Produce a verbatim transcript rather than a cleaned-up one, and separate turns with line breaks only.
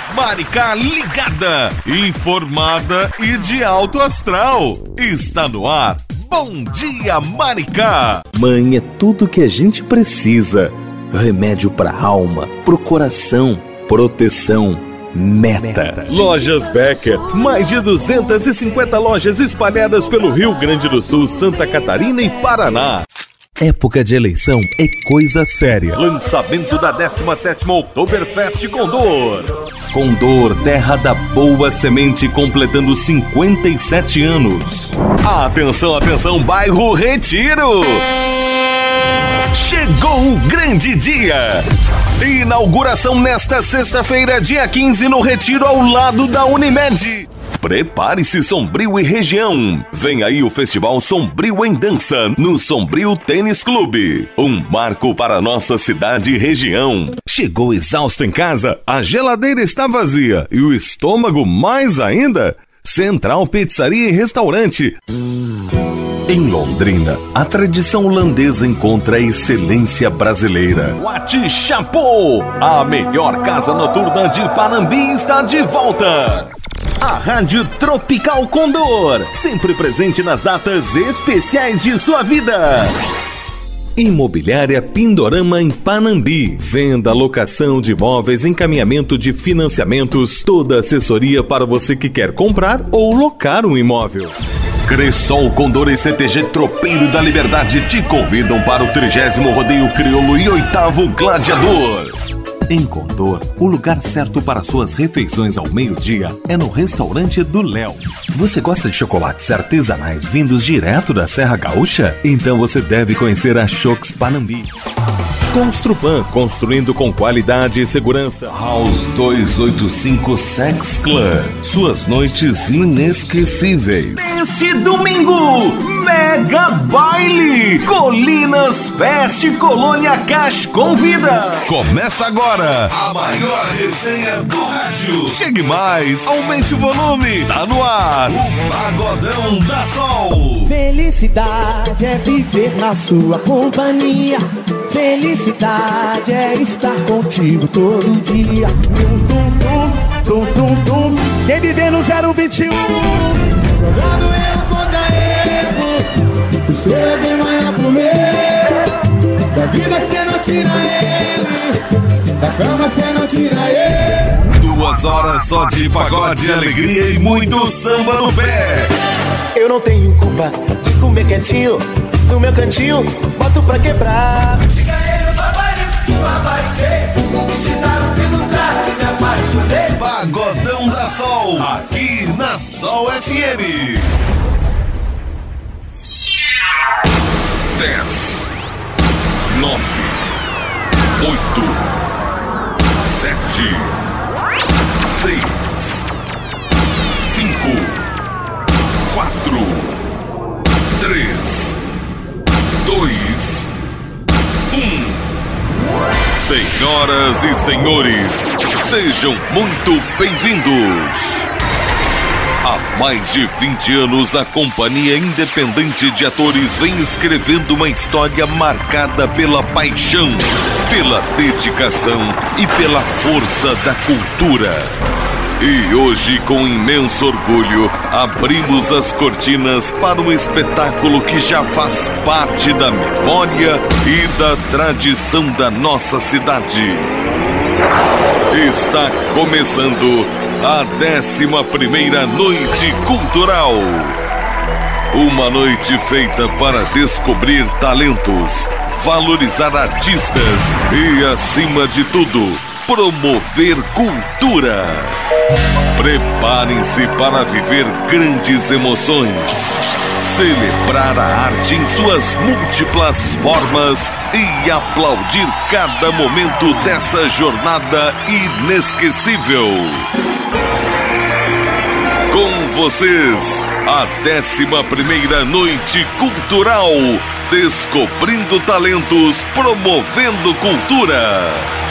Maricá ligada, informada e de alto astral. Está no ar. Bom dia, Maricá.
Mãe é tudo que a gente precisa. Remédio pra alma, pro coração, proteção. Meta.
Lojas Becker, mais de duzentas e cinquenta lojas espalhadas pelo Rio Grande do Sul, Santa Catarina e Paraná.
Época de eleição é coisa séria.
Lançamento da décima sétima Oktoberfest Condor.
Condor, terra da boa semente, completando cinquenta e sete anos.
Atenção, atenção, bairro Retiro. Chegou o grande dia. Inauguração nesta sexta-feira, dia quinze, no Retiro, ao lado da Unimed. Prepare-se, Sombrio e região. Vem aí o Festival Sombrio em Dança, no Sombrio Tênis Clube. Um marco para nossa cidade e região. Chegou exausto em casa? A geladeira está vazia e o estômago mais ainda? Central Pizzaria e Restaurante. Em Londrina, a tradição holandesa encontra a excelência brasileira. Wat Chapô, a melhor casa noturna de Panambi, está de volta. A Rádio Tropical Condor, sempre presente nas datas especiais de sua vida. Imobiliária Pindorama em Panambi. Venda, locação de imóveis, encaminhamento de financiamentos, toda assessoria para você que quer comprar ou locar um imóvel. Cressol Condor e C T G Tropeiro da Liberdade te convidam para o trigésimo Rodeio Crioulo e oitavo Gladiador. Em Condor, o lugar certo para suas refeições ao meio-dia é no Restaurante do Léo. Você gosta de chocolates artesanais vindos direto da Serra Gaúcha? Então você deve conhecer a Chocs Panambi. Construpan, construindo com qualidade e segurança. House duzentos e oitenta e cinco Sex Club, suas noites inesquecíveis. Este domingo, Mega Baile, Colinas Fest Colônia Cash convida.
Começa agora a maior resenha do rádio. Chegue mais, aumente o volume. Tá no ar, o Pagodão da Sol.
Felicidade é viver na sua companhia. Felicidade é estar contigo todo dia. Tum, tum, tum, tum, tum, tum. Quem viver no zero vinte e um, jogando erro contra erro. O seu é bem maior pro meu. Da vida cê não tira ele, da cama cê não tira ele.
Duas horas só de pagode, alegria e muito samba no pé.
Eu não tenho culpa de comer quietinho, no meu cantinho, boto pra quebrar.
Diga ele, babarico, babariquei. Se tá no fim do trato, me apaixonei.
Pagodão da Sol, aqui na Sol F M. Dez, nove, oito, sete, seis, cinco, quatro, três, dois, um. Senhoras e senhores, sejam muito bem-vindos. Há mais de vinte anos, a Companhia Independente de Atores vem escrevendo uma história marcada pela paixão, pela dedicação e pela força da cultura. E hoje, com imenso orgulho, abrimos as cortinas para um espetáculo que já faz parte da memória e da tradição da nossa cidade. Está começando a décima primeira Noite Cultural. Uma noite feita para descobrir talentos, valorizar artistas e, acima de tudo, promover cultura. Preparem-se para viver grandes emoções, celebrar a arte em suas múltiplas formas e aplaudir cada momento dessa jornada inesquecível. Com vocês, a décima primeira Noite Cultural, descobrindo talentos, promovendo cultura.